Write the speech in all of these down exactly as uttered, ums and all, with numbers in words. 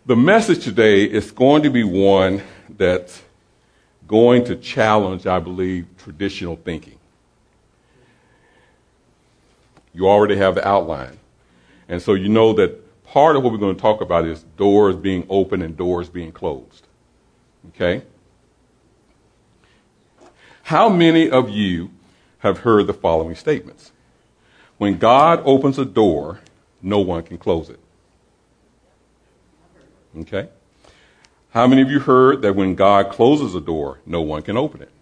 The message today is going to be one that's going to challenge, I believe, traditional thinking. You already have the outline. And so you know that part of what we're going to talk about is doors being open and doors being closed. Okay? How many of you have heard the following statements? When God opens a door, no one can close it. Okay? How many of you heard that when God closes a door, no one can open it?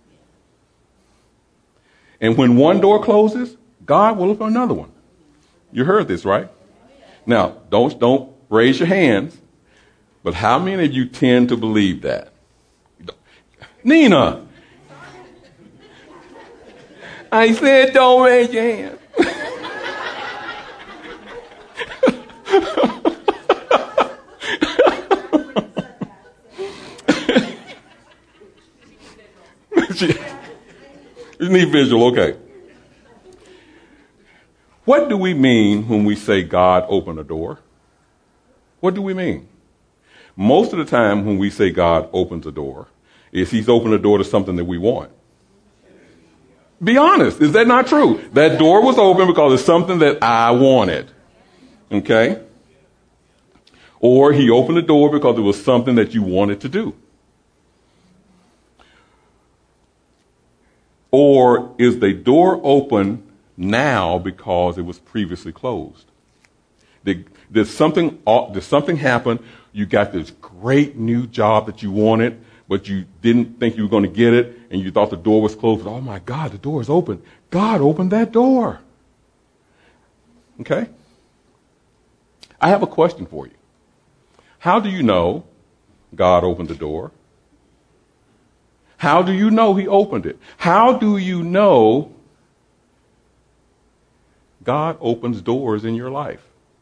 And when one door closes, God will open another one. You heard this, right? Now, don't, don't raise your hands, but how many of you tend to believe that? Nina! I said don't raise your hand. You need visual, okay. What do we mean when we say God opened a door? What do we mean? Most of the time when we say God opens a door, is he's opened a door to something that we want. Be honest. Is that not true? That door was open because it's something that I wanted. Okay? Or he opened the door because it was something that you wanted to do. Or is the door open now because it was previously closed? Did, did something did something happen? You got this great new job that you wanted, but you didn't think you were going to get it, and you thought the door was closed. Oh my God, the door is open. God opened that door. Okay? I have a question for you. How do you know God opened the door? How do you know he opened it? How do you know God opens doors in your life?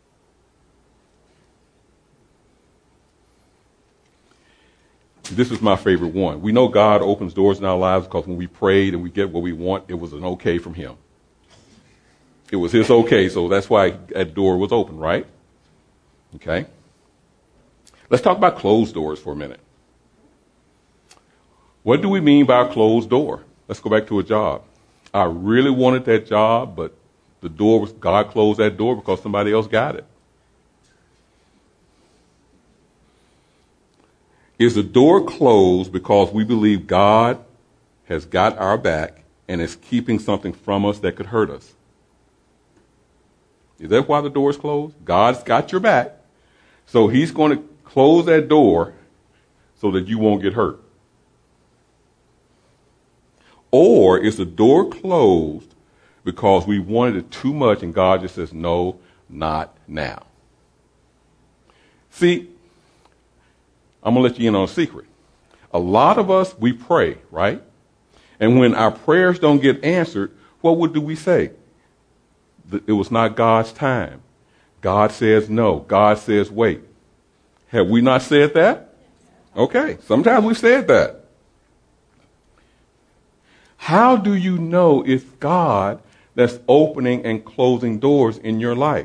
This is my favorite one. We know God opens doors in our lives because when we prayed and we get what we want, it was an okay from him. It was his okay, so that's why that door was open, right? Okay. Let's talk about closed doors for a minute. What do we mean by a closed door? Let's go back to a job. I really wanted that job, but the door was, God closed that door because somebody else got it. Is the door closed because we believe God has got our back and is keeping something from us that could hurt us? Is that why the door is closed? God's got your back, so he's going to close that door so that you won't get hurt. Or is the door closed because we wanted it too much and God just says, no, not now? See, I'm going to let you in on a secret. A lot of us, we pray, right? And when our prayers don't get answered, what would do we say? It was not God's time. God says no. God says wait. Have we not said that? Okay, sometimes we've said that. How do you know it's God that's opening and closing doors in your life?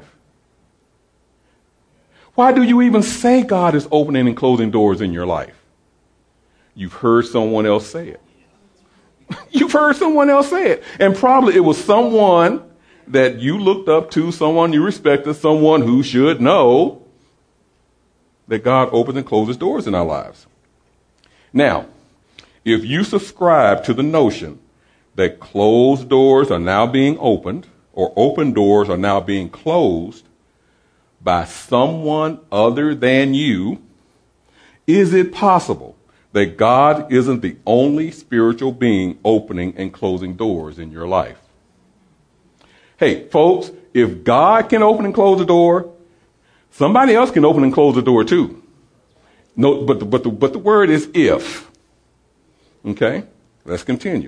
Why do you even say God is opening and closing doors in your life? You've heard someone else say it. You've heard someone else say it. And probably it was someone that you looked up to, someone you respected, someone who should know that God opens and closes doors in our lives. Now, if you subscribe to the notion that closed doors are now being opened, or open doors are now being closed by someone other than you, is it possible that God isn't the only spiritual being opening and closing doors in your life? Hey, folks, if God can open and close a door, somebody else can open and close the door too. No, but the, but the, but the word is if. Okay, let's continue.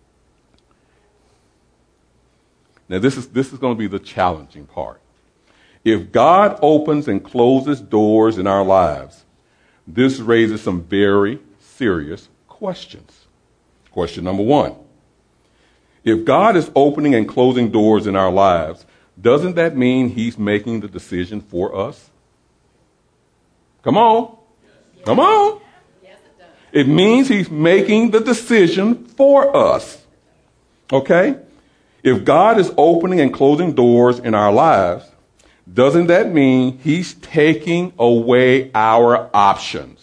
Now, this is this is going to be the challenging part. If God opens and closes doors in our lives, this raises some very serious questions. Question number one. If God is opening and closing doors in our lives, doesn't that mean he's making the decision for us? Come on. Come on. It means he's making the decision for us. Okay? If God is opening and closing doors in our lives, doesn't that mean he's taking away our options?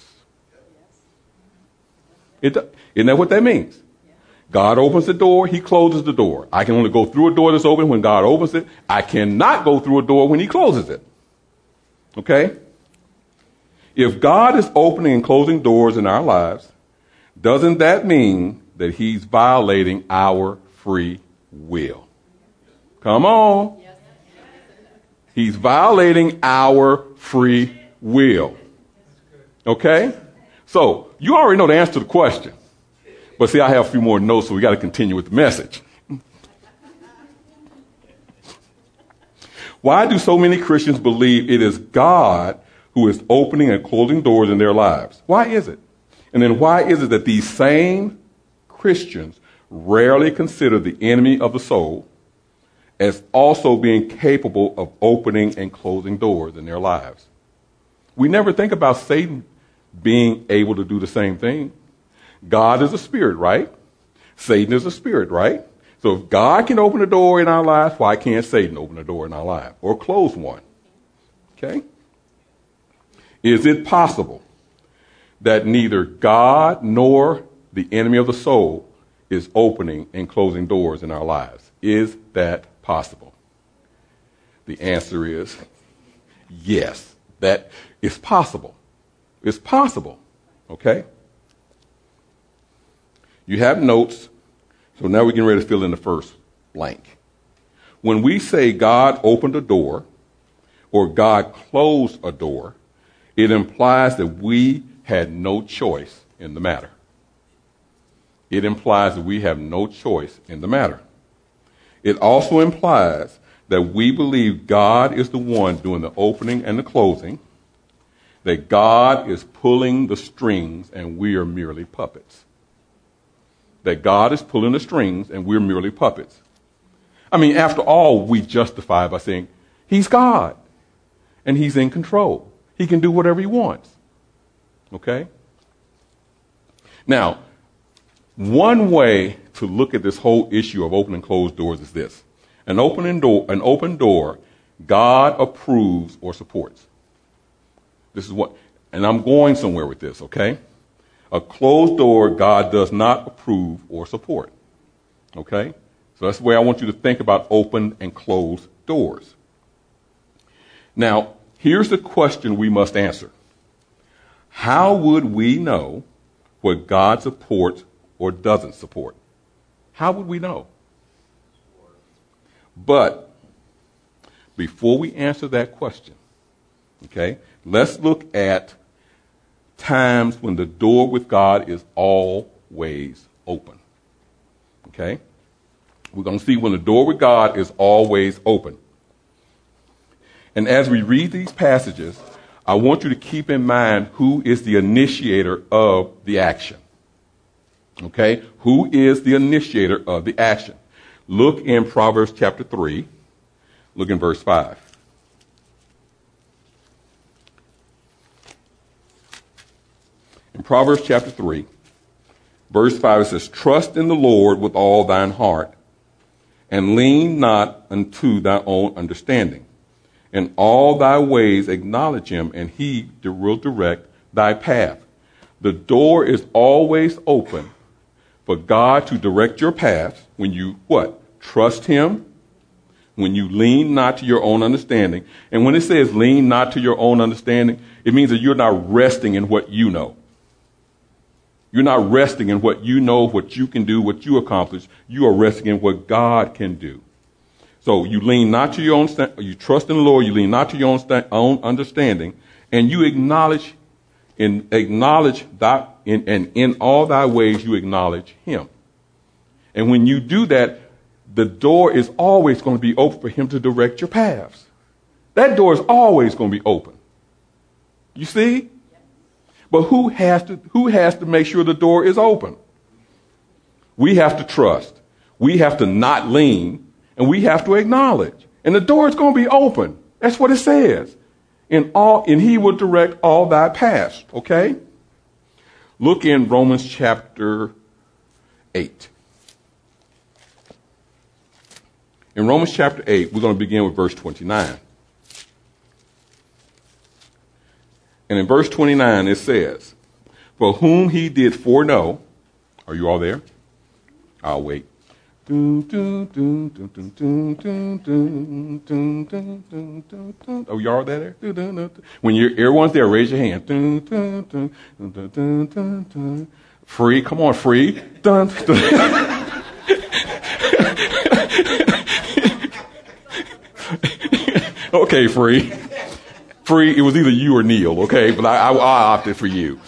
It, isn't that what that means? God opens the door, he closes the door. I can only go through a door that's open when God opens it. I cannot go through a door when he closes it. Okay? If God is opening and closing doors in our lives, doesn't that mean that he's violating our free will? Come on. He's violating our free will. Okay? So, you already know the answer to the question. But see, I have a few more notes, so we got to continue with the message. Why do so many Christians believe it is God who is opening and closing doors in their lives? Why is it? And then why is it that these same Christians rarely consider the enemy of the soul as also being capable of opening and closing doors in their lives? We never think about Satan being able to do the same thing. God is a spirit, right? Satan is a spirit, right? So if God can open a door in our lives, why can't Satan open a door in our lives or close one? Okay? Is it possible that neither God nor the enemy of the soul is opening and closing doors in our lives? Is that possible? The answer is yes, that is possible. It's possible. Okay? You have notes, so now we're getting ready to fill in the first blank. When we say God opened a door or God closed a door, it implies that we had no choice in the matter. It implies that we have no choice in the matter. It also implies that we believe God is the one doing the opening and the closing, that God is pulling the strings and we are merely puppets. That God is pulling the strings and we're merely puppets. I mean, after all, we justify by saying, he's God and he's in control. He can do whatever he wants. Okay? Now, one way to look at this whole issue of open and closed doors is this. An open door, an open door, God approves or supports. This is what, and I'm going somewhere with this, okay? A closed door, God does not approve or support. Okay? So that's the way I want you to think about open and closed doors. Now, here's the question we must answer. How would we know what God supports or doesn't support? How would we know? But before we answer that question, okay, let's look at times when the door with God is always open. Okay? We're going to see when the door with God is always open. And as we read these passages, I want you to keep in mind who is the initiator of the action. Okay? Who is the initiator of the action? Look in Proverbs chapter three. Look in verse five. In Proverbs chapter three, verse five, it says, trust in the Lord with all thine heart, and lean not unto thy own understanding. In all thy ways acknowledge him, and he will direct thy path. The door is always open for God to direct your path when you, what? Trust him, when you lean not to your own understanding. And when it says lean not to your own understanding, it means that you're not resting in what you know. You're not resting in what you know, what you can do, what you accomplish. You are resting in what God can do. So you lean not to your own, you trust in the Lord, you lean not to your own, st- own understanding, and you acknowledge, in acknowledge that, in, and in all thy ways you acknowledge him. And when you do that, the door is always going to be open for him to direct your paths. That door is always going to be open. You see? But who has to, who has to make sure the door is open? We have to trust. We have to not lean, and we have to acknowledge. And the door is going to be open. That's what it says. in all, and he will direct all thy paths. Okay? Look in Romans chapter eight. In Romans chapter eight, we're going to begin with verse twenty-nine. And in verse twenty-nine, it says, for whom he did foreknow, are you all there? I'll wait. Oh, y'all there? When you're, everyone's there, raise your hand. Free, come on, free. Okay, free. Free, it was either you or Neil, okay? But I, I, I opted for you.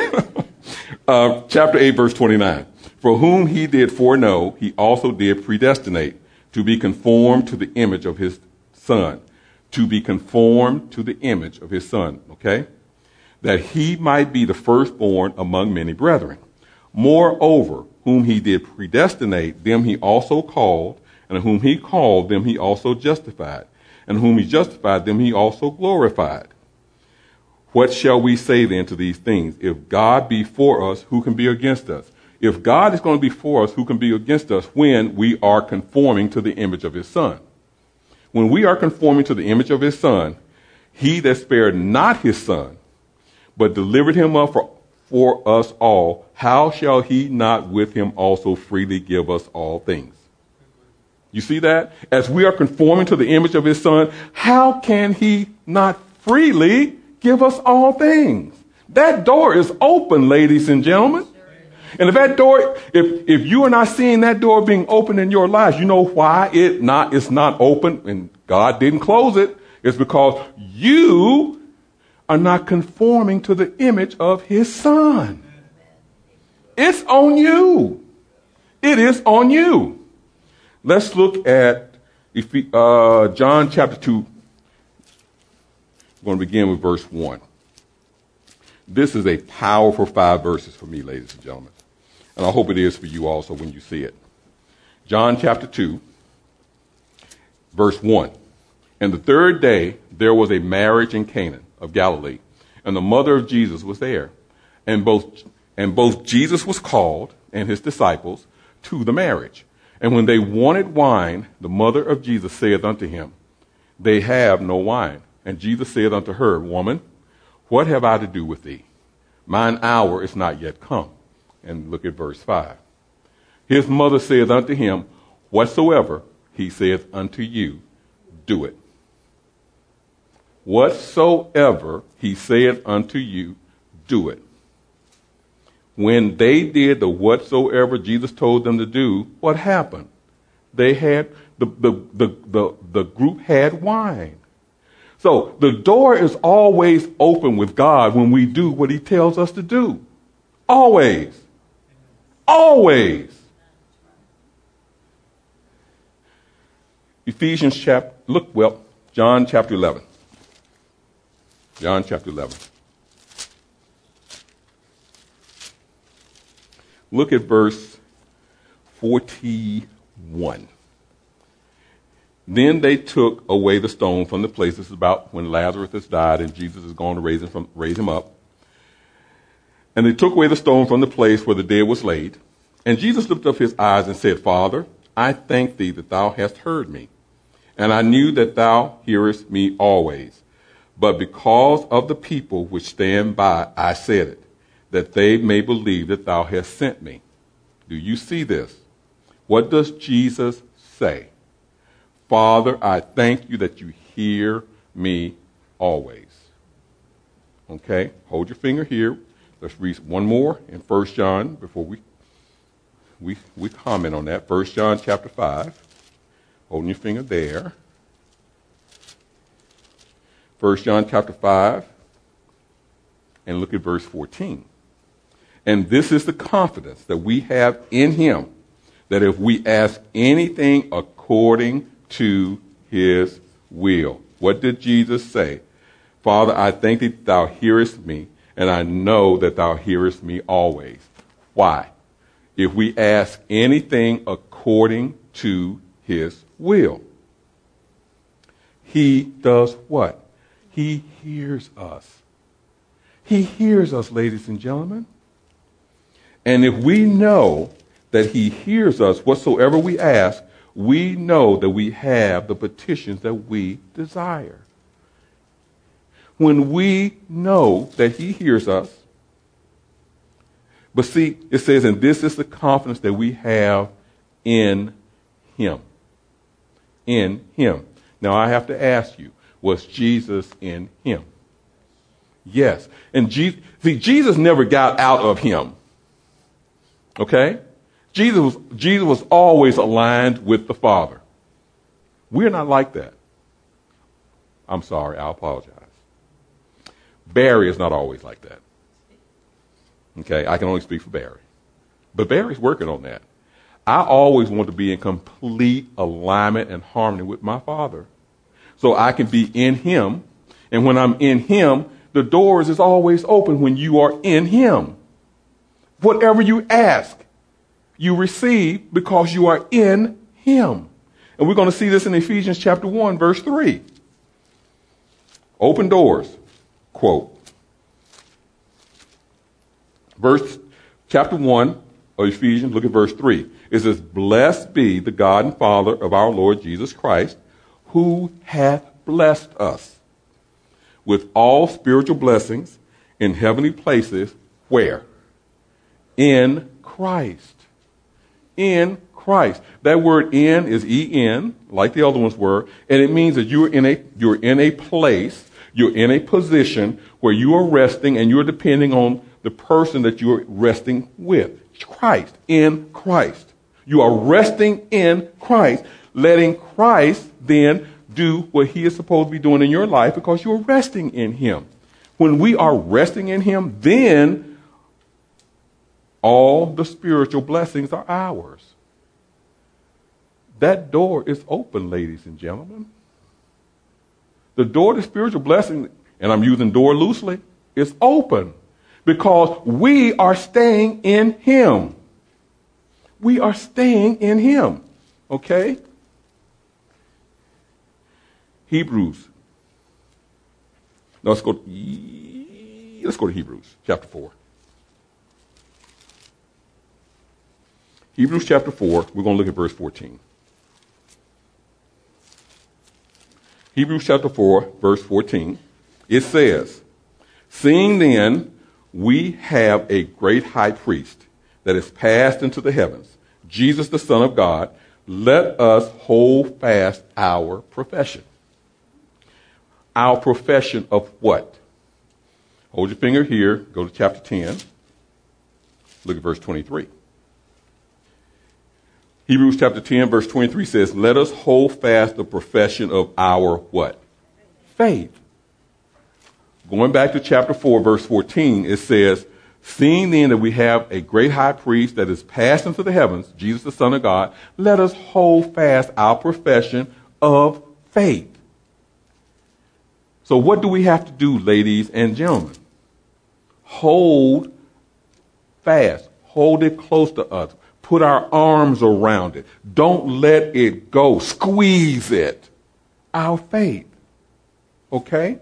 uh, chapter eight, verse twenty-nine. For whom he did foreknow, he also did predestinate to be conformed to the image of his son. To be conformed to the image of his son, okay? That he might be the firstborn among many brethren. Moreover, whom he did predestinate, them he also called, and whom he called, them he also justified. And whom he justified, them he also glorified. What shall we say then to these things? If God be for us, who can be against us? If God is going to be for us, who can be against us when we are conforming to the image of his son? When we are conforming to the image of his son, he that spared not his son, but delivered him up for, for us all, how shall he not with him also freely give us all things? You see that? As we are conforming to the image of his son, how can he not freely give us all things? That door is open, ladies and gentlemen. And if that door, if, if you are not seeing that door being open in your lives, you know why it not, it's not open and God didn't close it. It's because you are not conforming to the image of his son. It's on you. It is on you. Let's look at uh, John chapter two. We're going to begin with verse one. This is a powerful five verses for me, ladies and gentlemen. And I hope it is for you also when you see it. John chapter two, verse one. And the third day there was a marriage in Cana of Galilee, and the mother of Jesus was there. And both and both Jesus was called and his disciples to the marriage. And when they wanted wine, the mother of Jesus saith unto him, they have no wine. And Jesus said unto her, Woman, what have I to do with thee? Mine hour is not yet come. And look at verse five. His mother saith unto him, Whatsoever he saith unto you, do it. Whatsoever he saith unto you, do it. When they did the whatsoever Jesus told them to do, what happened? They had, the, the, the, the, the group had wine. So the door is always open with God when we do what he tells us to do. Always. Always. Ephesians chapter, look, well, John chapter eleven. John chapter eleven. Look at verse forty-one. Then they took away the stone from the place. This is about when Lazarus has died and Jesus is going to raise him, from, raise him up. And they took away the stone from the place where the dead was laid. And Jesus lifted up his eyes and said, Father, I thank thee that thou hast heard me. And I knew that thou hearest me always. But because of the people which stand by, I said it, that they may believe that thou hast sent me. Do you see this? What does Jesus say? Father, I thank you that you hear me always. Okay, hold your finger here. Let's read one more in First John before we we we comment on that. First John chapter five. Holding your finger there. First John chapter five. And look at verse fourteen. And this is the confidence that we have in him, that if we ask anything according to his will. What did Jesus say? Father, I thank thee that thou hearest me, and I know that thou hearest me always. Why? If we ask anything according to his will. He does what? He hears us. He hears us, ladies and gentlemen. And if we know that he hears us whatsoever we ask, we know that we have the petitions that we desire. When we know that he hears us, but see, it says, and this is the confidence that we have in him. In him. Now I have to ask you, was Jesus in him? Yes. And Jesus, see, Jesus never got out of him. Okay? Jesus was, Jesus was always aligned with the Father. We're not like that. I'm sorry, I apologize. Barry is not always like that. Okay, I can only speak for Barry. But Barry's working on that. I always want to be in complete alignment and harmony with my Father. So I can be in him. And when I'm in him, the doors is always open when you are in him. Whatever you ask, you receive because you are in him. And we're going to see this in Ephesians chapter one, verse three. Open doors, quote. Verse, chapter one of Ephesians, look at verse three. It says, blessed be the God and Father of our Lord Jesus Christ, who hath blessed us with all spiritual blessings in heavenly places. Where? In Christ. In Christ. That word in is E N, like the other ones were, and it means that you're in a, you're in a place, you're in a position where you are resting and you're depending on the person that you're resting with. Christ. In Christ. You are resting in Christ, letting Christ then do what he is supposed to be doing in your life because you're resting in him. When we are resting in him, then all the spiritual blessings are ours. That door is open, ladies and gentlemen. The door to spiritual blessing, and I'm using door loosely, is open because we are staying in him. We are staying in him. Okay? Hebrews. Now let's go. Let's go to Hebrews chapter four. Hebrews chapter four. We're going to look at verse fourteen. Hebrews chapter four, verse fourteen. It says, seeing then we have a great high priest that is passed into the heavens, Jesus the Son of God, let us hold fast our profession. Our profession of what? Hold your finger here. Go to chapter ten. Look at verse twenty-three. Hebrews chapter ten, verse twenty-three says, let us hold fast the profession of our what? Faith. Going back to chapter four, verse fourteen, it says, seeing then that we have a great high priest that is passed into the heavens, Jesus the Son of God, let us hold fast our profession of faith. So what do we have to do, ladies and gentlemen? Hold fast. Hold it close to us. Put our arms around it. Don't let it go. Squeeze it. Our faith. Okay?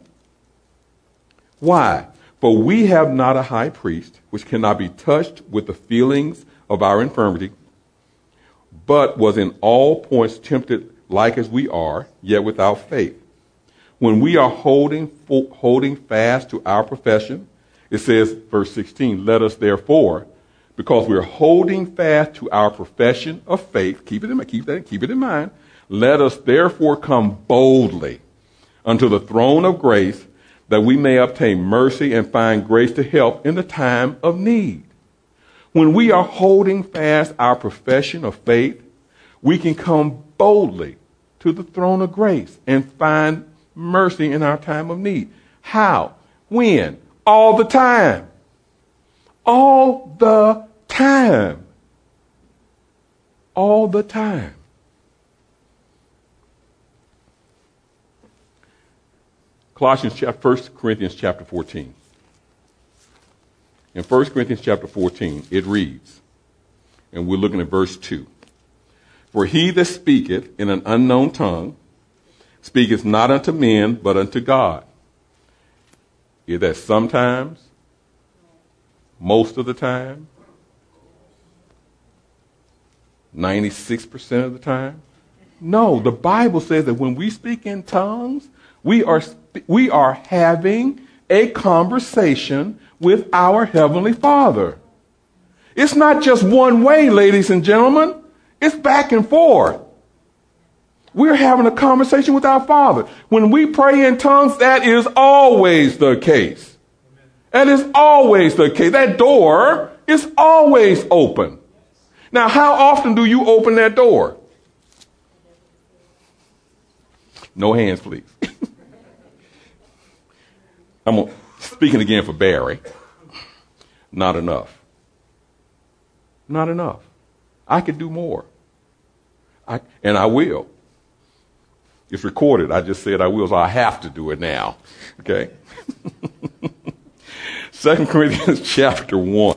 Why? For we have not a high priest which cannot be touched with the feelings of our infirmity, but was in all points tempted like as we are, yet without faith. When we are holding holding fast to our profession, it says, verse sixteen, let us therefore, because we're holding fast to our profession of faith, keep it in mind, keep that, keep it in mind, let us therefore come boldly unto the throne of grace, that we may obtain mercy and find grace to help in the time of need. When we are holding fast our profession of faith, we can come boldly to the throne of grace and find mercy in our time of need. How? When? All the time. All the time. All the time. Colossians chapter, First Corinthians chapter fourteen. In First Corinthians chapter fourteen, it reads, and we're looking at verse two. For he that speaketh in an unknown tongue speaketh not unto men, but unto God. Is that sometimes? Most of the time? ninety-six percent of the time? No, the Bible says that when we speak in tongues, we are we are having a conversation with our Heavenly Father. It's not just one way, ladies and gentlemen. It's back and forth. We're having a conversation with our Father. When we pray in tongues, that is always the case. That is always the case. That door is always open. Now, how often do you open that door? No hands, please. I'm speaking again for Barry. Not enough. Not enough. I could do more. I, and I will. It's recorded. I just said I will, so I have to do it now. Okay? Second Corinthians chapter one.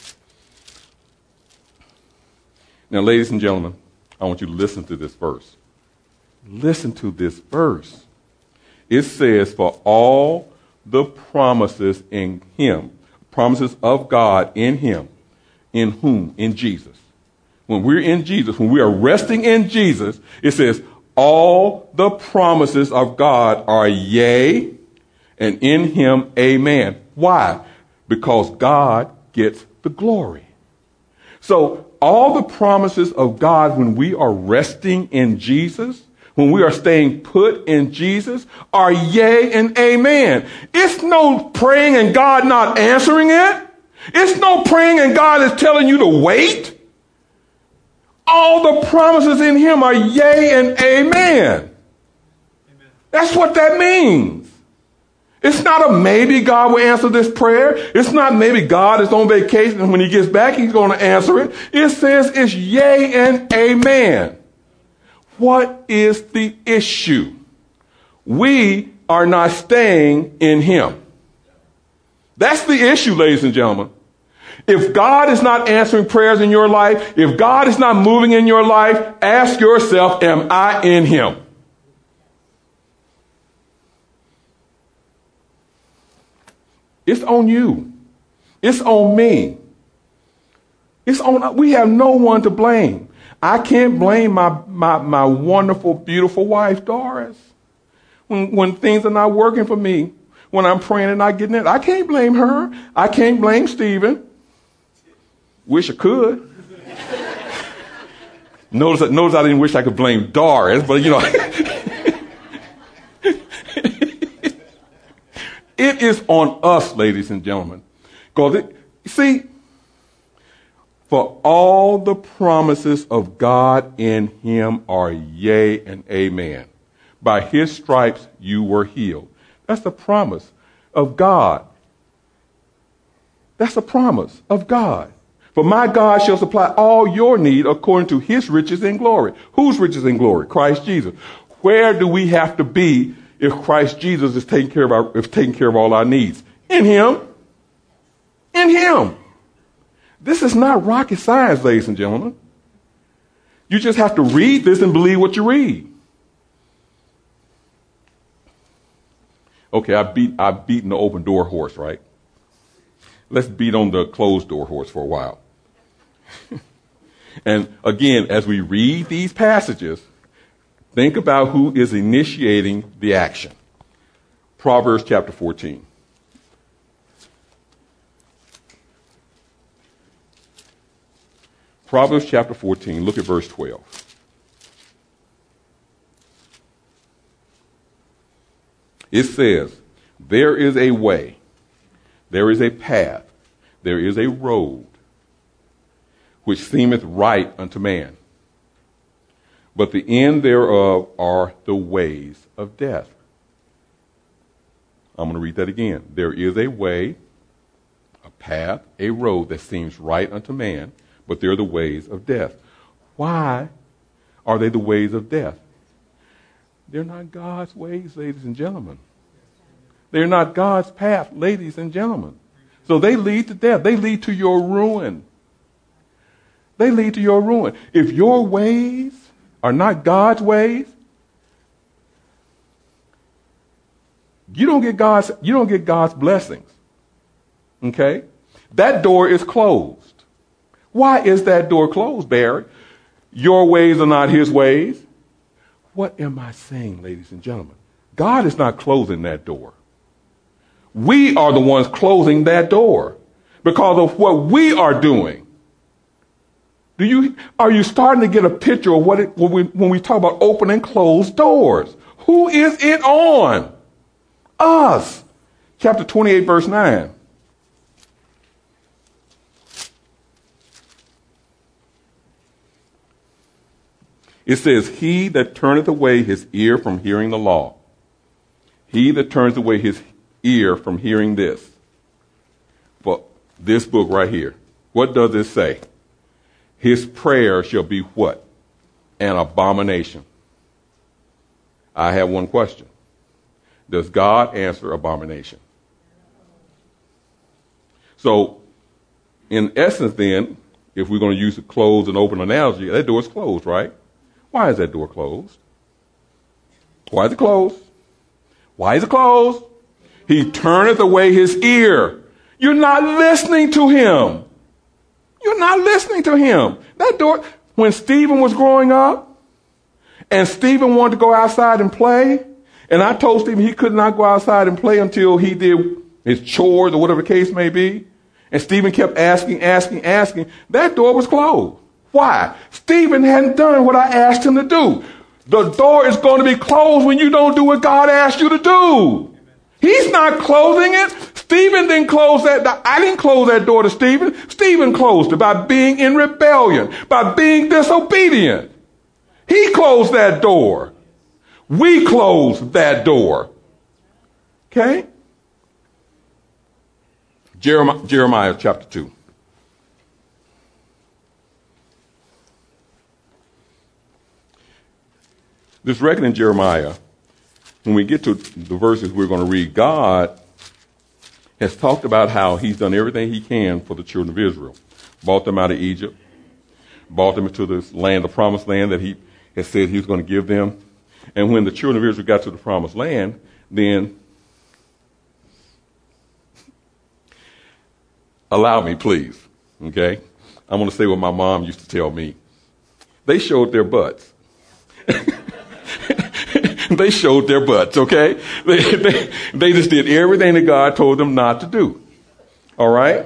Now, ladies and gentlemen, I want you to listen to this verse. Listen to this verse. It says, for all the promises in him, promises of God in him, in whom? In Jesus. When we're in Jesus, when we are resting in Jesus, it says, all the promises of God are yea, and in him, amen. Why? Because God gets the glory. So all the promises of God when we are resting in Jesus, when we are staying put in Jesus, are yea and amen. It's no praying and God not answering it. It's no praying and God is telling you to wait. All the promises in him are yea and amen. Amen. That's what that means. It's not a maybe God will answer this prayer. It's not maybe God is on vacation and when he gets back he's going to answer it. It says it's yea and amen. What is the issue? We are not staying in him. That's the issue, ladies and gentlemen. If God is not answering prayers in your life, if God is not moving in your life, ask yourself, am I in him? It's on you. It's on me. It's on, we have no one to blame. I can't blame my, my, my wonderful, beautiful wife, Doris. When, when things are not working for me, when I'm praying and not getting it, I can't blame her. I can't blame Stephen. Wish I could. notice, notice I didn't wish I could blame Doris, but you know. It is on us, ladies and gentlemen. Because, see, for all the promises of God in him are yea and amen. By his stripes you were healed. That's the promise of God. That's the promise of God. For my God shall supply all your need according to his riches in glory. Whose riches in glory? Christ Jesus. Where do we have to be if Christ Jesus is taking care of our, is taking care of all our needs? In him. In him. This is not rocket science, ladies and gentlemen. You just have to read this and believe what you read. Okay, I beat, I've beaten the open door horse, right? Let's beat on the closed door horse for a while. And again, as we read these passages, think about who is initiating the action. Proverbs chapter fourteen. Proverbs chapter fourteen, look at verse twelve. It says, there is a way, there is a path, there is a road, which seemeth right unto man. But the end thereof are the ways of death. I'm going to read that again. There is a way, a path, a road that seems right unto man, but they're the ways of death. Why are they the ways of death? They're not God's ways, ladies and gentlemen. They're not God's path, ladies and gentlemen. So they lead to death. They lead to your ruin. They lead to your ruin. If your ways are not God's ways, you don't get God's, you don't get God's blessings. Okay? That door is closed. Why is that door closed, Barry? Your ways are not his ways. What am I saying, ladies and gentlemen? God is not closing that door. We are the ones closing that door because of what we are doing. Do you, are you starting to get a picture of what it, when we, when we talk about open and closed doors? Who is it on? Us. Chapter twenty-eight, verse nine. It says, he that turneth away his ear from hearing the law, he that turns away his ear from hearing this, for this book right here, what does it say? His prayer shall be what? An abomination. I have one question. Does God answer abomination? So, in essence then, if we're going to use a closed and open analogy, that door is closed, right? Why is that door closed? Why is it closed? Why is it closed? He turneth away his ear. You're not listening to him. You're not listening to him. That door, when Stephen was growing up, and Stephen wanted to go outside and play, and I told Stephen he could not go outside and play until he did his chores or whatever the case may be, and Stephen kept asking, asking, asking, that door was closed. Why? Stephen hadn't done what I asked him to do. The door is going to be closed when you don't do what God asked you to do. He's not closing it. Stephen didn't close that. I didn't close that door to Stephen. Stephen closed it by being in rebellion, by being disobedient. He closed that door. We closed that door. Okay? Jeremiah, Jeremiah chapter two. This record in Jeremiah, when we get to the verses we're going to read, God has talked about how he's done everything he can for the children of Israel. Brought them out of Egypt, brought them into this land, the promised land that he has said he was going to give them. And when the children of Israel got to the promised land, then, allow me, please, okay? I'm going to say what my mom used to tell me. They showed their butts. They showed their butts, okay? They, they, they just did everything that God told them not to do. All right?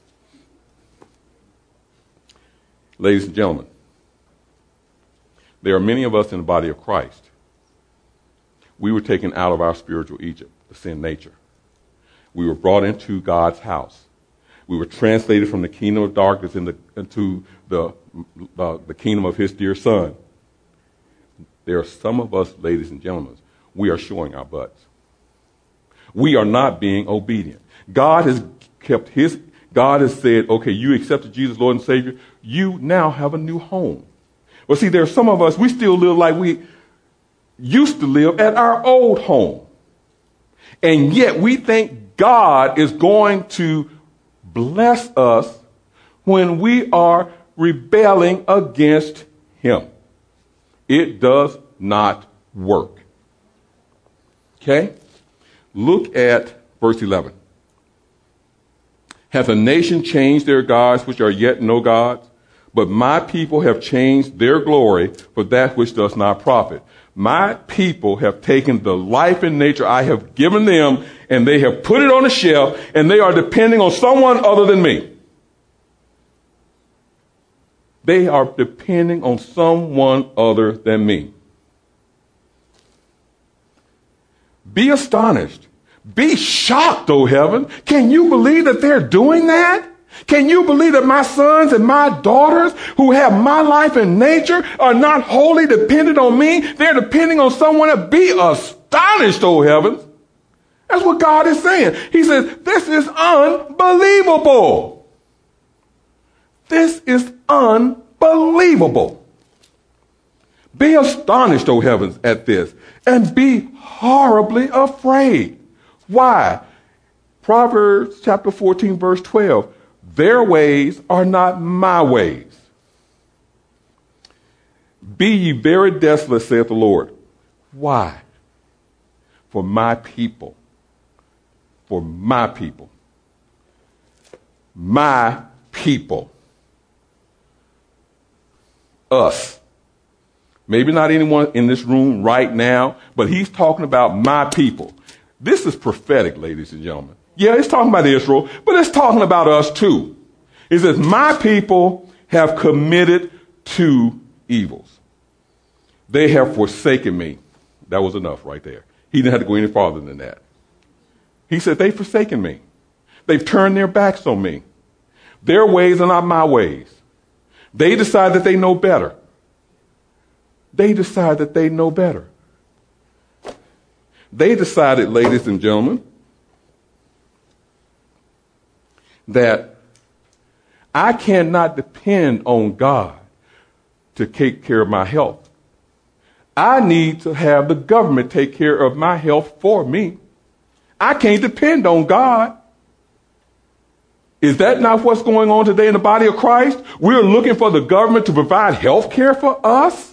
Ladies and gentlemen, there are many of us in the body of Christ. We were taken out of our spiritual Egypt, the sin nature. We were brought into God's house. We were translated from the kingdom of darkness into, into the, uh, the kingdom of his dear son. There are some of us, ladies and gentlemen, we are showing our butts. We are not being obedient. God has kept his, God has said, okay, you accepted Jesus, Lord and Savior. You now have a new home. Well, see, there are some of us, we still live like we used to live at our old home. And yet we think God is going to bless us when we are rebelling against him. It does not work. Okay? Look at verse eleven. Hath a nation changed their gods which are yet no gods? But my people have changed their glory for that which does not profit. My people have taken the life and nature I have given them, and they have put it on a shelf, and they are depending on someone other than me. They are depending on someone other than me. Be astonished. Be shocked, O heaven. Can you believe that they're doing that? Can you believe that my sons and my daughters who have my life and nature are not wholly dependent on me? They're depending on someone else. Be astonished, O heavens. That's what God is saying. He says, this is unbelievable. This is unbelievable. Be astonished, O heavens, at this, and be horribly afraid. Why? Proverbs chapter fourteen, verse twelve. Their ways are not my ways. Be ye very desolate, saith the Lord. Why? For my people for my people. My people. Us. Maybe not anyone in this room right now, but he's talking about my people. This is prophetic, ladies and gentlemen. Yeah, it's talking about Israel, but it's talking about us too. It says, my people have committed two evils. They have forsaken me. That was enough right there. He didn't have to go any farther than that. He said, they've forsaken me. They've turned their backs on me. Their ways are not my ways. They decide that they know better. They decide that they know better. They decided, ladies and gentlemen, that I cannot depend on God to take care of my health. I need to have the government take care of my health for me. I can't depend on God. Is that not what's going on today in the body of Christ? We're looking for the government to provide health care for us.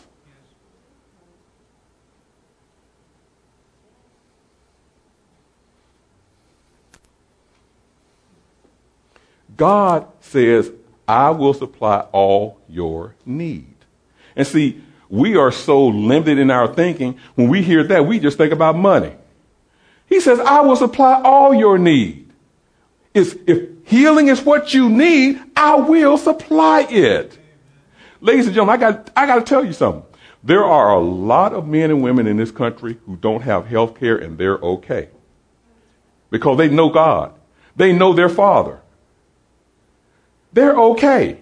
God says, I will supply all your need. And see, we are so limited in our thinking. When we hear that, we just think about money. He says, I will supply all your need. It's, if healing is what you need, I will supply it. Ladies and gentlemen, I got, I got to tell you something. There are a lot of men and women in this country who don't have health care, and they're okay. Because they know God. They know their Father. They're okay.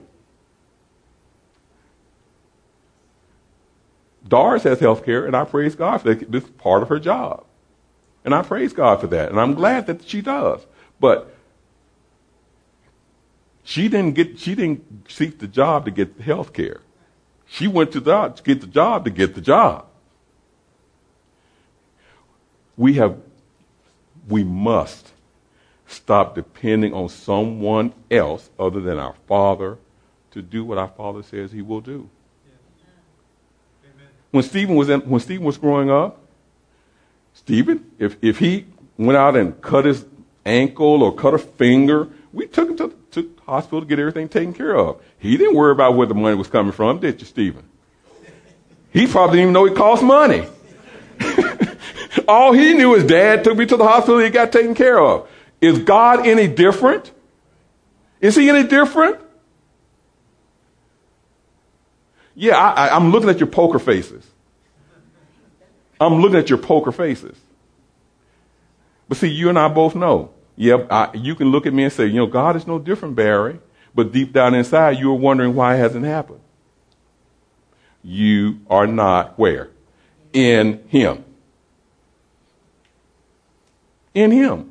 Doris has health care, and I praise God for that. This is part of her job. And I praise God for that. And I'm glad that she does. But she didn't get she didn't seek the job to get the health care. She went to, the, to get the job to get the job. We have we must stop depending on someone else other than our Father to do what our Father says he will do. When Stephen was in, when Stephen was growing up, Stephen, if, if he went out and cut his ankle or cut a finger, we took him to, to the hospital to get everything taken care of. He didn't worry about where the money was coming from, did you, Stephen? He probably didn't even know it cost money. All he knew is Dad took me to the hospital, he got taken care of. Is God any different? Is he any different? Yeah, I, I, I'm looking at your poker faces. I'm looking at your poker faces. But see, you and I both know. Yeah, I, you can look at me and say, you know, God is no different, Barry. But deep down inside, you are wondering why it hasn't happened. You are not where? In him. In him.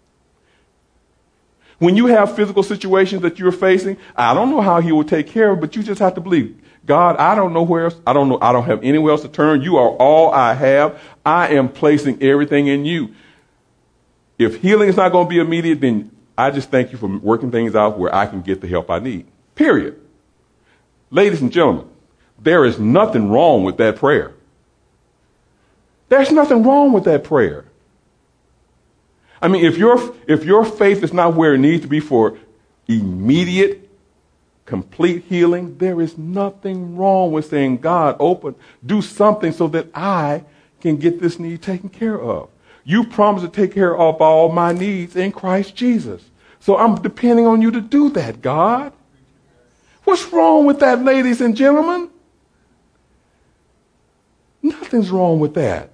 When you have physical situations that you're facing, I don't know how he will take care of it, but you just have to believe. God, I don't know where else. I don't know. I don't have anywhere else to turn. You are all I have. I am placing everything in you. If healing is not going to be immediate, then I just thank you for working things out where I can get the help I need. Period. Ladies and gentlemen, there is nothing wrong with that prayer. There's nothing wrong with that prayer. I mean, if your if your faith is not where it needs to be for immediate, complete healing, there is nothing wrong with saying, God, open, do something so that I can get this need taken care of. You promised to take care of all my needs in Christ Jesus. So I'm depending on you to do that, God. What's wrong with that, ladies and gentlemen? Nothing's wrong with that.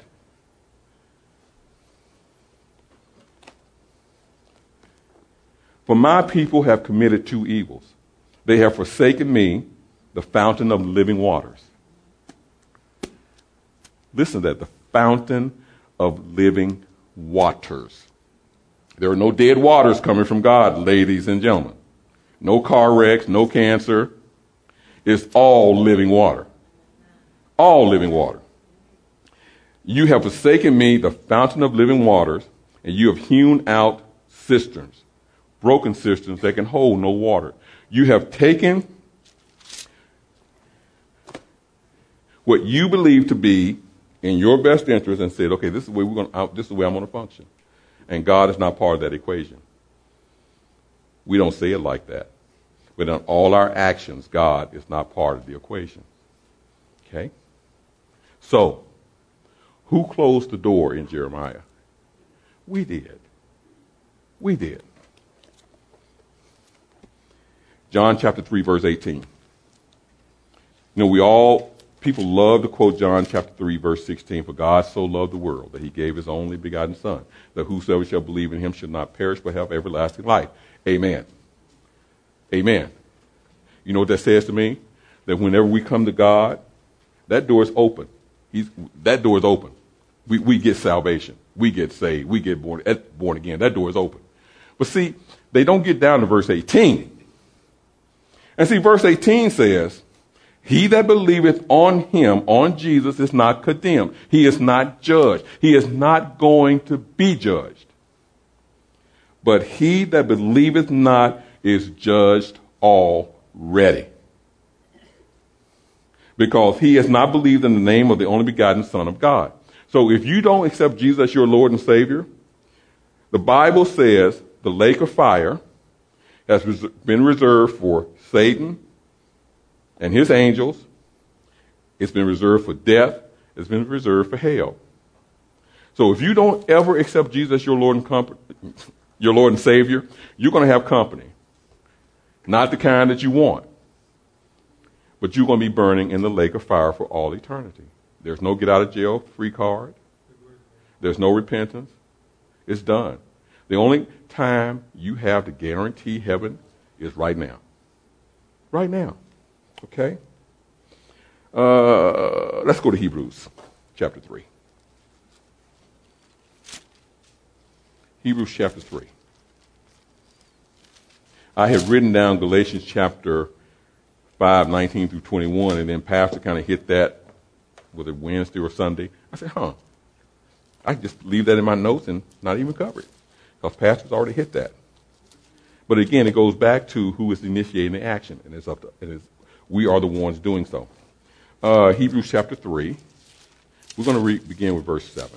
For my people have committed two evils. They have forsaken me, the fountain of living waters. Listen to that, the fountain of living waters. There are no dead waters coming from God, ladies and gentlemen. No car wrecks, no cancer. It's all living water. All living water. You have forsaken me, the fountain of living waters, and you have hewn out cisterns, broken cisterns that can hold no water. You have taken what you believe to be in your best interest and said, okay, this is the way we're going to, this is the way I'm going to function. and God is not part of that equation. We don't say it like that. But in all our actions, God is not part of the equation. Okay? So, who closed the door in Jeremiah? We did. We did. John chapter three, verse eighteen. You know, we all, people love to quote John chapter three, verse sixteen. For God so loved the world that he gave his only begotten Son, that whosoever shall believe in him should not perish but have everlasting life. Amen. Amen. You know what that says to me? That whenever we come to God, that door is open. He's, that door is open. We, we get salvation. We get saved. We get born, born again. That door is open. But see, they don't get down to verse eighteen. And see, verse eighteen says, he that believeth on him, on Jesus, is not condemned. He is not judged. He is not going to be judged. But he that believeth not is judged already, because he has not believed in the name of the only begotten Son of God. So if you don't accept Jesus as your Lord and Savior, the Bible says the lake of fire has been reserved for Satan and his angels. It's been reserved for death. It's been reserved for hell. So if you don't ever accept Jesus as your Lord and comp- your Lord and Savior, you're going to have company. Not the kind that you want, but you're going to be burning in the lake of fire for all eternity. There's no get out of jail free card. There's no repentance. It's done. The only time you have to guarantee heaven is right now. Right now. Okay? Uh, let's go to Hebrews chapter three. Hebrews chapter three. I had written down Galatians chapter five, nineteen through twenty-one, and then Pastor kind of hit that, whether Wednesday or Sunday. I said, huh, I can just leave that in my notes and not even cover it, because Pastor's already hit that. But again, it goes back to who is initiating the action, and it's up to, it is, we are the ones doing so. Uh, Hebrews chapter three, we're going to re- begin with verse seven.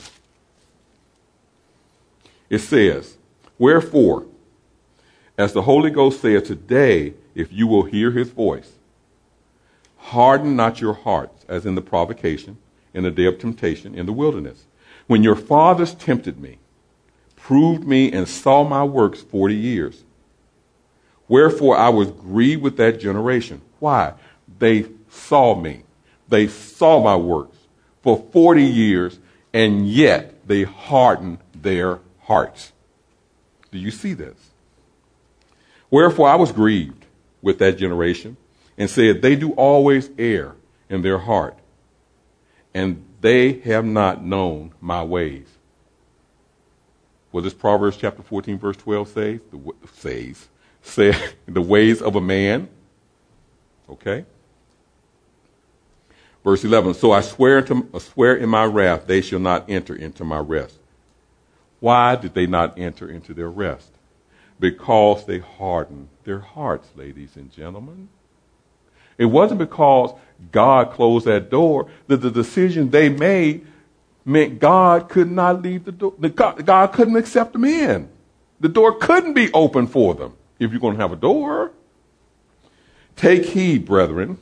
It says, wherefore, as the Holy Ghost saith today, if you will hear his voice, harden not your hearts, as in the provocation, in the day of temptation, in the wilderness, when your fathers tempted me, proved me, and saw my works forty years. Wherefore I was grieved with that generation. Why? They saw me. They saw my works for forty years, and yet they hardened their hearts. Do you see this? Wherefore I was grieved with that generation, and said, they do always err in their heart, and they have not known my ways. What does Proverbs chapter fourteen, verse twelve say? The, says, say, the ways of a man. Okay. Verse eleven, so I swear, to, I swear in my wrath, they shall not enter into my rest. Why did they not enter into their rest? Because they hardened their hearts, ladies and gentlemen. It wasn't because God closed that door that the decision they made meant God could not leave the door. God, God couldn't accept them in. The door couldn't be open for them if you're going to have a door. Take heed, brethren.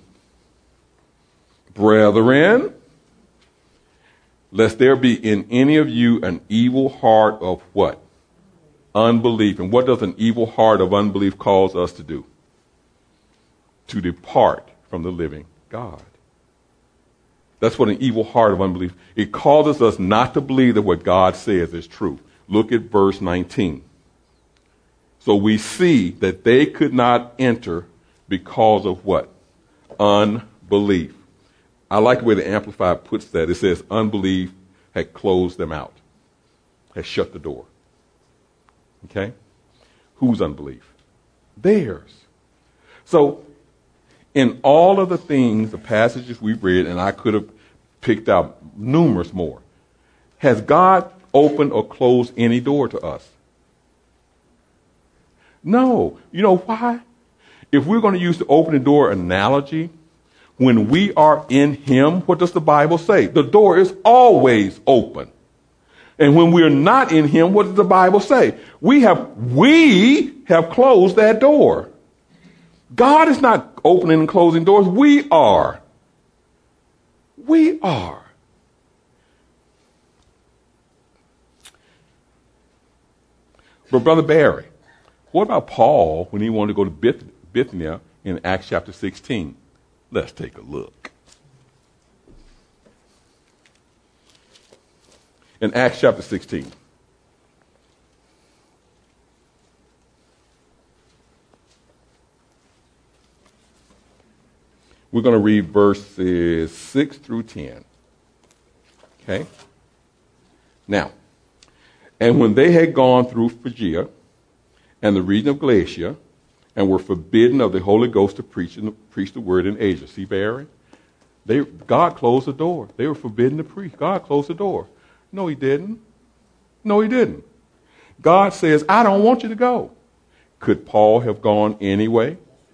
Brethren, lest there be in any of you an evil heart of what? Unbelief. And what does an evil heart of unbelief cause us to do? To depart from the living God. That's what an evil heart of unbelief. It causes us not to believe that what God says is true. Look at verse nineteen. So we see that they could not enter because of what? Unbelief. I like the way the Amplified puts that. It says unbelief had closed them out, had shut the door. Okay? Whose unbelief? Theirs. So in all of the things, the passages we've read, and I could have picked out numerous more, has God opened or closed any door to us? No. You know why? If we're going to use the open the door analogy, when we are in him, what does the Bible say? The door is always open. And when we're not in him, what does the Bible say? We have, we have closed that door. God is not opening and closing doors. We are. We are. But Brother Barry, what about Paul when he wanted to go to Bith- Bithynia in Acts chapter sixteen? Let's take a look. In Acts chapter sixteen. We're going to read verses six through ten. Okay? Now, and when they had gone through Phrygia and the region of Galatia and were forbidden of the Holy Ghost to preach, and preach the word in Asia. See, Barry? They, God closed the door. They were forbidden to preach. God closed the door. No, he didn't. No, he didn't. God says, I don't want you to go. Could Paul have gone anyway?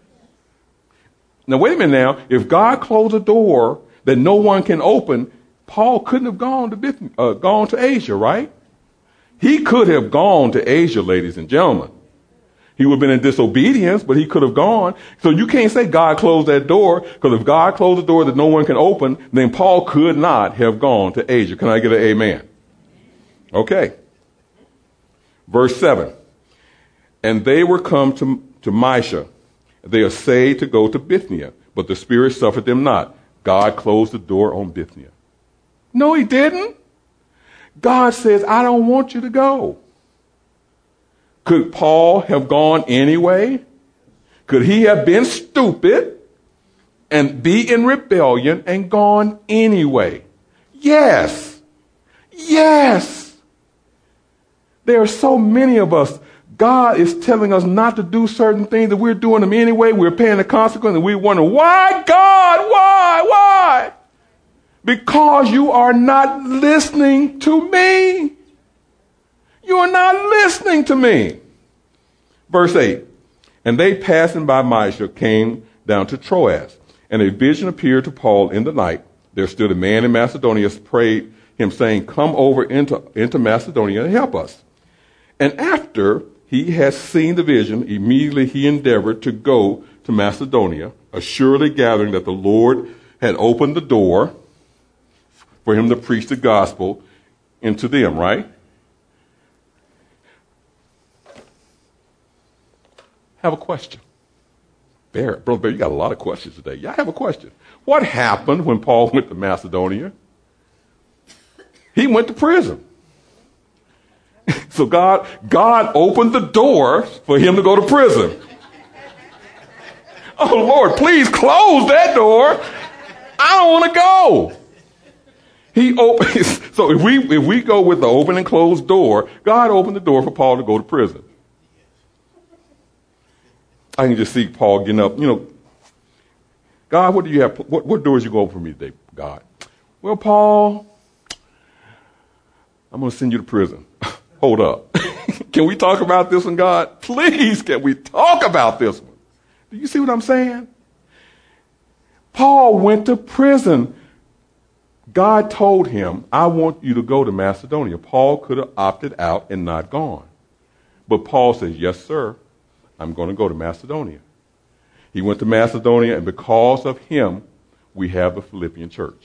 Now, wait a minute now. If God closed a door that no one can open, Paul couldn't have gone to Bith- uh, gone to Asia, right? He could have gone to Asia, ladies and gentlemen. He would have been in disobedience, but he could have gone. So you can't say God closed that door, because if God closed the door that no one can open, then Paul could not have gone to Asia. Can I get an amen? Okay. Verse seven. And they were come to, to Mysia. They essayed to go to Bithynia, but the Spirit suffered them not. God closed the door on Bithynia. No, he didn't. God says, I don't want you to go. Could Paul have gone anyway? Could he have been stupid and be in rebellion and gone anyway? Yes. Yes. There are so many of us. God is telling us not to do certain things that we're doing them anyway. We're paying the consequence and we wonder, why, God? Why? Why? Because you are not listening to me. You are not listening to me. Verse eight. And they passing by Mysia came down to Troas, and a vision appeared to Paul in the night. There stood a man in Macedonia, prayed him, saying, come over into, into Macedonia and help us. And after he had seen the vision, immediately he endeavored to go to Macedonia, assuredly gathering that the Lord had opened the door for him to preach the gospel into them, right? Have a question. Barrett, Brother Barrett, you got a lot of questions today. Yeah, I have a question. What happened when Paul went to Macedonia? He went to prison. So God, God opened the door for him to go to prison. Oh, Lord, please close that door. I don't want to go. He opens. So if we if we go with the open and closed door, God opened the door for Paul to go to prison. I can just see Paul getting up. You know, God, what do you have? What, what doors you go open for me today, God? Well, Paul, I'm going to send you to prison. Hold up. Can we talk about this one, God? Please, can we talk about this one? Do you see what I'm saying? Paul went to prison. God told him, I want you to go to Macedonia. Paul could have opted out and not gone. But Paul says, yes, sir, I'm going to go to Macedonia. He went to Macedonia, and because of him, we have the Philippian church.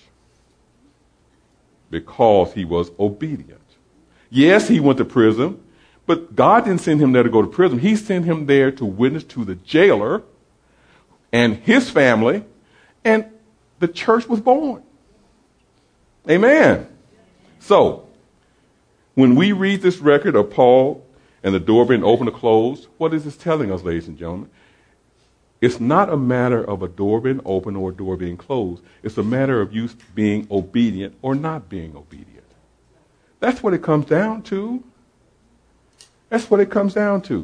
Because he was obedient. Yes, he went to prison, but God didn't send him there to go to prison. He sent him there to witness to the jailer and his family, and the church was born. Amen. So, when we read this record of Paul and the door being open or closed, what is this telling us, ladies and gentlemen? It's not a matter of a door being open or a door being closed. It's a matter of you being obedient or not being obedient. That's what it comes down to. That's what it comes down to.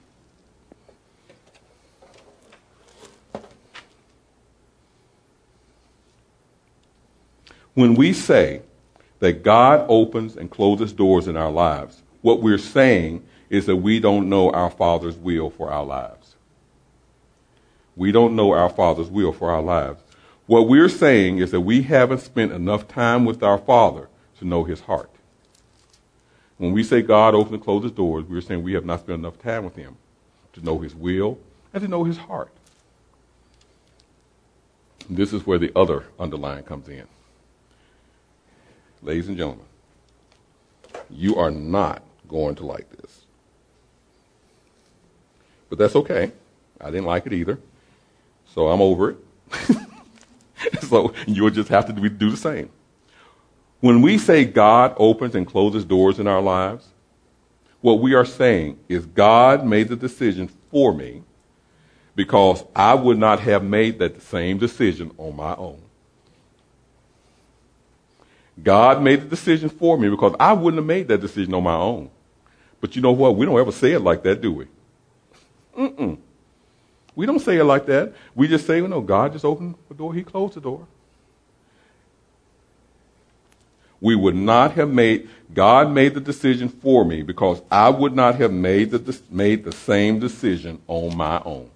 When we say that God opens and closes doors in our lives, what we're saying is that we don't know our Father's will for our lives. We don't know our Father's will for our lives. What we're saying is that we haven't spent enough time with our Father to know his heart. When we say God opens and closes doors, we're saying we have not spent enough time with him to know his will and to know his heart. This is where the other underline comes in. Ladies and gentlemen, you are not going to like this. But that's okay. I didn't like it either. So I'm over it. So you'll just have to do, do the same. When we say God opens and closes doors in our lives, what we are saying is God made the decision for me because I would not have made that same decision on my own. God made the decision for me because I wouldn't have made that decision on my own. But you know what? We don't ever say it like that, do we? Mm-mm. We don't say it like that. We just say, well, no, God just opened the door, he closed the door. We would not have made, God made the decision for me because I would not have made the, made the same decision on my own.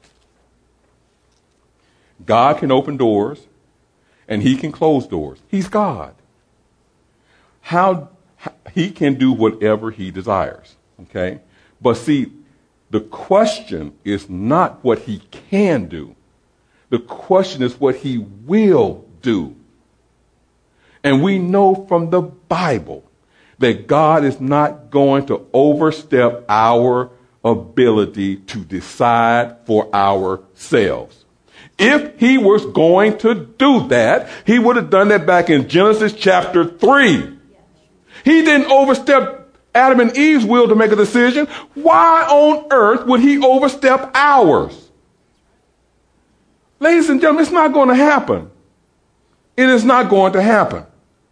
God can open doors and he can close doors. He's God. How, he can do whatever he desires. Okay? But see, the question is not what he can do. The question is what he will do. And we know from the Bible that God is not going to overstep our ability to decide for ourselves. If he was going to do that, he would have done that back in Genesis chapter three. He didn't overstep Adam and Eve's will to make a decision. Why on earth would he overstep ours? Ladies and gentlemen, it's not going to happen. It is not going to happen.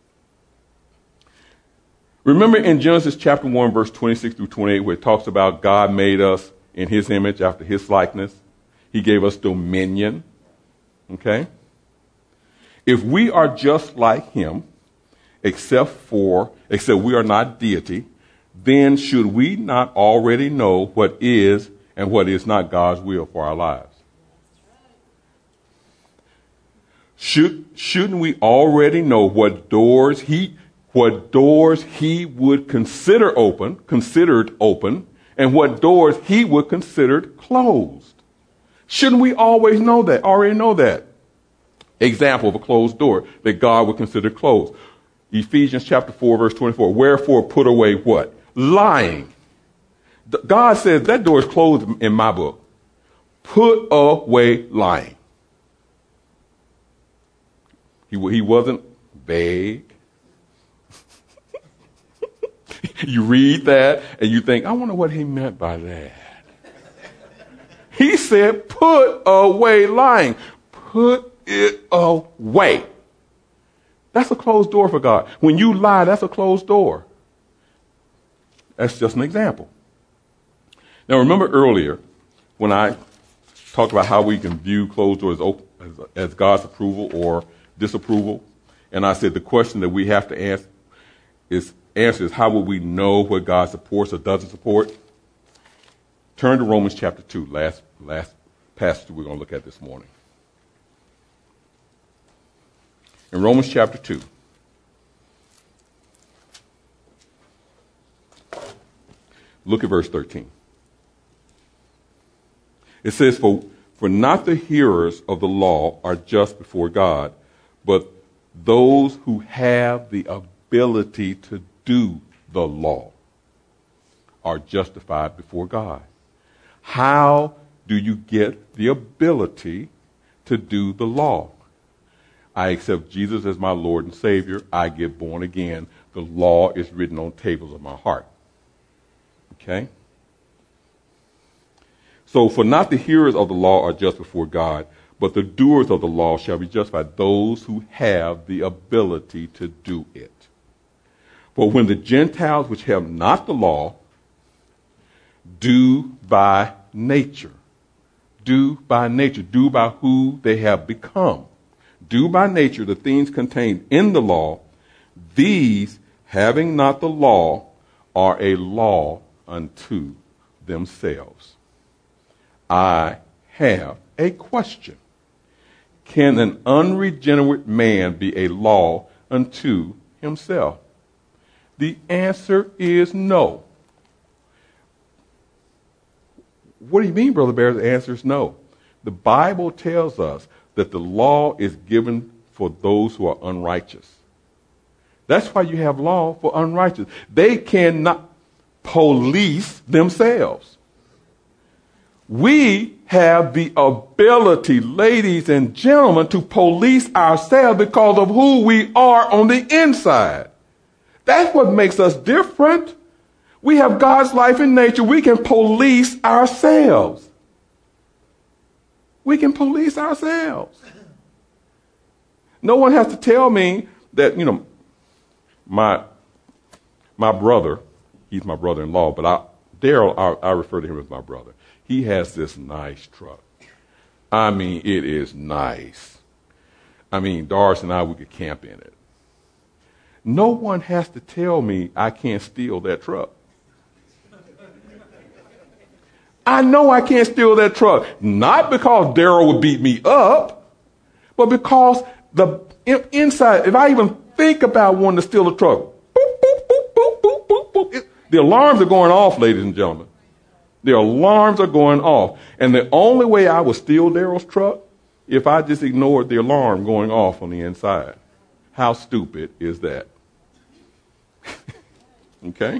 Remember in Genesis chapter one, verse twenty-six through twenty-eight, where it talks about God made us in his image after his likeness. He gave us dominion. Okay? If we are just like him, except for, except we are not deity, then should we not already know what is and what is not God's will for our lives? Should, shouldn't we already know what doors he, what doors he would consider open, considered open, and what doors he would consider closed? Shouldn't we always know that, already know that? Example of a closed door that God would consider closed. Ephesians chapter four, verse twenty-four. Wherefore put away what? Lying. God says that door is closed in my book. Put away lying. He, he wasn't vague. You read that and you think, I wonder what he meant by that. He said, put away lying. Put it away. That's a closed door for God. When you lie, that's a closed door. That's just an example. Now, remember earlier when I talked about how we can view closed doors as, as God's approval or disapproval, and I said the question that we have to ask is, answer is how will we know what God supports or doesn't support? Turn to Romans chapter two, last, last passage we're going to look at this morning. In Romans chapter two, look at verse thirteen. It says, for, for not the hearers of the law are just before God, but those who have the ability to do the law are justified before God. How do you get the ability to do the law? I accept Jesus as my Lord and Savior. I get born again. The law is written on tables of my heart. Okay? So, for not the hearers of the law are just before God, but the doers of the law shall be justified, those who have the ability to do it. For when the Gentiles which have not the law do by nature, do by nature, do by who they have become, do by nature the things contained in the law, these, having not the law, are a law unto themselves. I have a question. Can an unregenerate man be a law unto himself? The answer is no. What do you mean, Brother Bear? The answer is no. The Bible tells us that the law is given for those who are unrighteous. That's why you have law for unrighteous. They cannot police themselves. We have the ability, ladies and gentlemen, to police ourselves because of who we are on the inside. That's what makes us different. We have God's life in nature. We can police ourselves. We can police ourselves. No one has to tell me that, you know, my my brother, he's my brother-in-law, but I, Daryl, I, I refer to him as my brother. He has this nice truck. I mean, it is nice. I mean, Doris and I, we could camp in it. No one has to tell me I can't steal that truck. I know I can't steal that truck, not because Daryl would beat me up, but because the inside, if I even think about wanting to steal a truck, boop, boop, boop, boop, boop, boop, boop, it, the alarms are going off, ladies and gentlemen. The alarms are going off. And the only way I would steal Daryl's truck, if I just ignored the alarm going off on the inside. How stupid is that? Okay?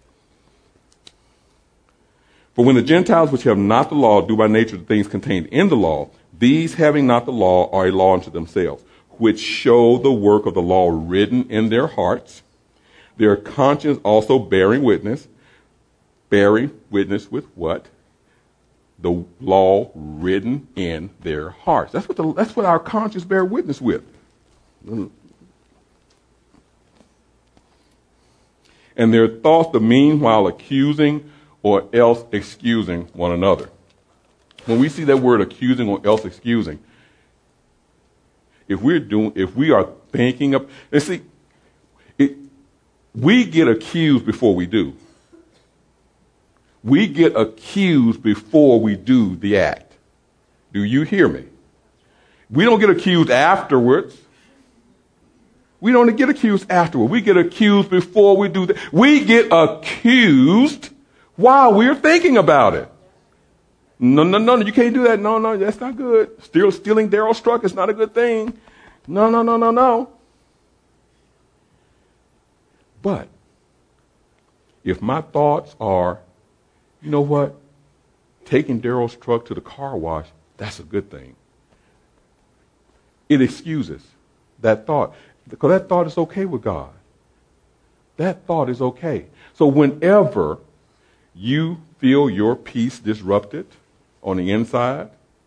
For when the Gentiles which have not the law do by nature the things contained in the law, these having not the law are a law unto themselves, which show the work of the law written in their hearts, their conscience also bearing witness, bearing witness with what? The law written in their hearts. That's what the, that's what our conscience bear witness with. And their thoughts the meanwhile accusing or else excusing one another. When we see that word accusing or else excusing, if we're doing, if we are thinking of, and see, it, we get accused before we do. We get accused before we do the act. Do you hear me? We don't get accused afterwards. We don't get accused afterward. We get accused before we do that. We get accused while we're thinking about it. No, no, no, you can't do that. No, no, that's not good. Still stealing Daryl's truck is not a good thing. No, no, no, no, no. But if my thoughts are, you know what, taking Daryl's truck to the car wash, that's a good thing. It excuses that thought. Because that thought is okay with God. That thought is okay. So whenever you feel your peace disrupted on the inside,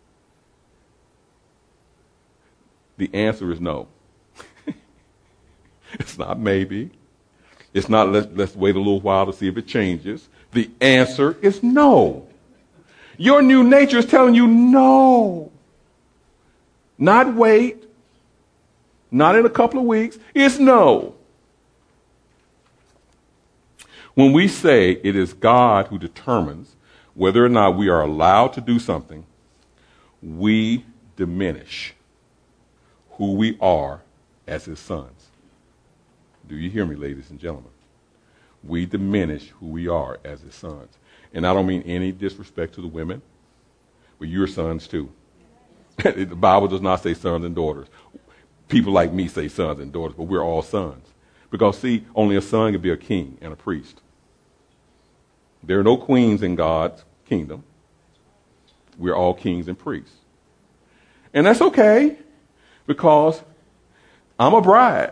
the answer is no. It's not maybe. It's not let's, let's wait a little while to see if it changes. The answer is no. Your new nature is telling you no. Not wait. Not in a couple of weeks. It's no. When we say it is God who determines whether or not we are allowed to do something, we diminish who we are as his sons. Do you hear me, ladies and gentlemen? We diminish who we are as his sons. And I don't mean any disrespect to the women, but you're sons too. The Bible does not say sons and daughters. People like me say sons and daughters, but we're all sons. Because, see, only a son can be a king and a priest. There are no queens in God's kingdom. We're all kings and priests. And that's okay, because I'm a bride.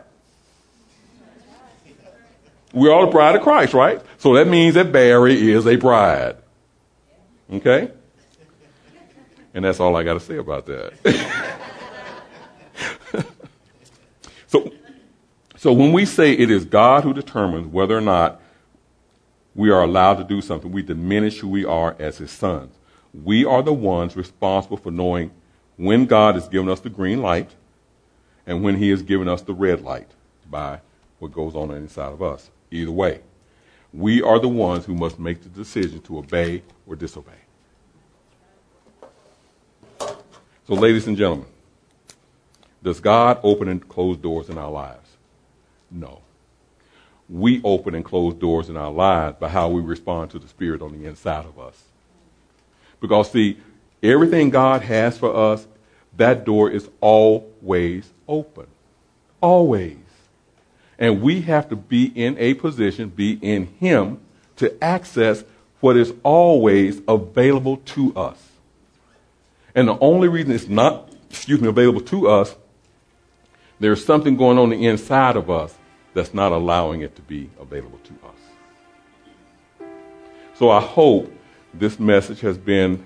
We're all the bride of Christ, right? So that means that Barry is a bride. Okay? And that's all I got to say about that. So, so when we say it is God who determines whether or not we are allowed to do something, we diminish who we are as his sons. We are the ones responsible for knowing when God has given us the green light and when he has given us the red light by what goes on inside of us. Either way, we are the ones who must make the decision to obey or disobey. So, ladies and gentlemen, does God open and close doors in our lives? No. we open and close doors in our lives by how we respond to the Spirit on the inside of us. Because, see, everything God has for us, that door is always open. Always. And we have to be in a position, be in Him, to access what is always available to us. And the only reason it's not, excuse me, available to us, there's something going on the inside of us that's not allowing it to be available to us. So I hope this message has been,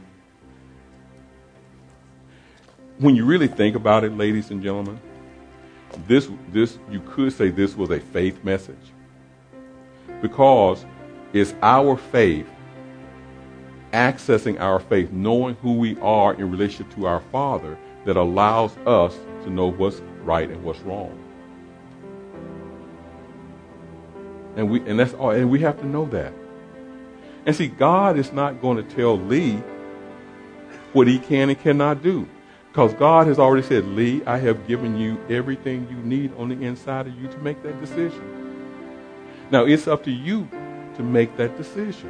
when you really think about it, ladies and gentlemen, this, this you could say this was a faith message. Because it's our faith, accessing our faith, knowing who we are in relationship to our Father, that allows us to know what's right and what's wrong. And we and that's all, and we have to know that. And see, God is not going to tell Lee what he can and cannot do. Because God has already said, Lee, I have given you everything you need on the inside of you to make that decision. Now, it's up to you to make that decision.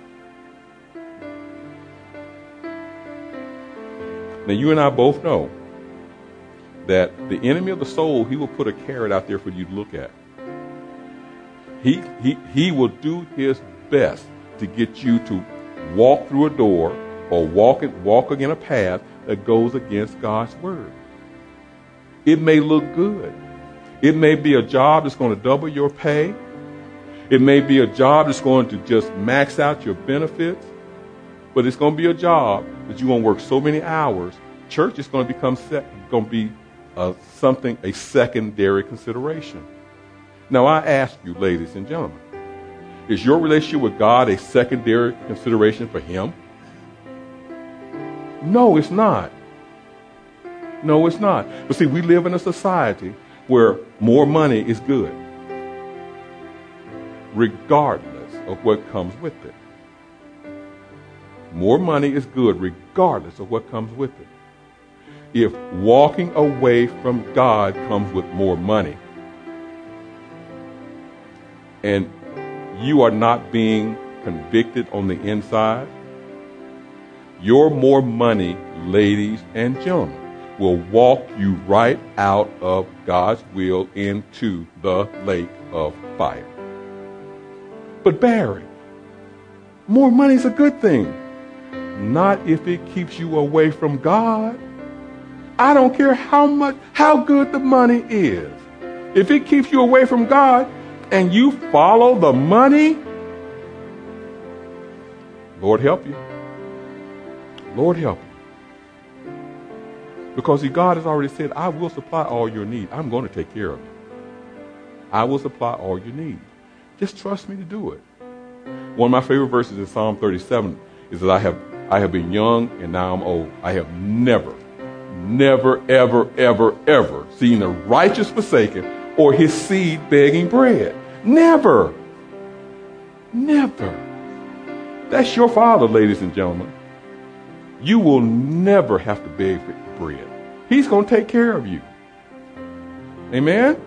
Now, you and I both know that the enemy of the soul, he will put a carrot out there for you to look at. He, he, he will do his best to get you to walk through a door or walk, walk again a path that goes against God's word. It may look good. It may be a job that's going to double your pay. It may be a job that's going to just max out your benefits. But it's going to be a job that you're going to work so many hours. Church is going to become sec- going to be uh, something, a secondary consideration. Now, I ask you, ladies and gentlemen, is your relationship with God a secondary consideration for Him? No, it's not. No, it's not. But see, we live in a society where more money is good, regardless of what comes with it. More money is good, regardless of what comes with it. If walking away from God comes with more money, and you are not being convicted on the inside, your more money, ladies and gentlemen, will walk you right out of God's will into the lake of fire. But Barry, more money is a good thing. Not if it keeps you away from God. I don't care how much, how good the money is. If it keeps you away from God and you follow the money, Lord help you. Lord help you. Because see, God has already said, I will supply all your need. I'm going to take care of you. I will supply all your need. Just trust me to do it. One of my favorite verses in Psalm thirty-seven is that I have I have been young and now I'm old. I have never, never, ever, ever, ever seen the righteous forsaken or his seed begging bread. Never. Never. That's your Father, ladies and gentlemen. You will never have to beg for bread. He's going to take care of you. Amen?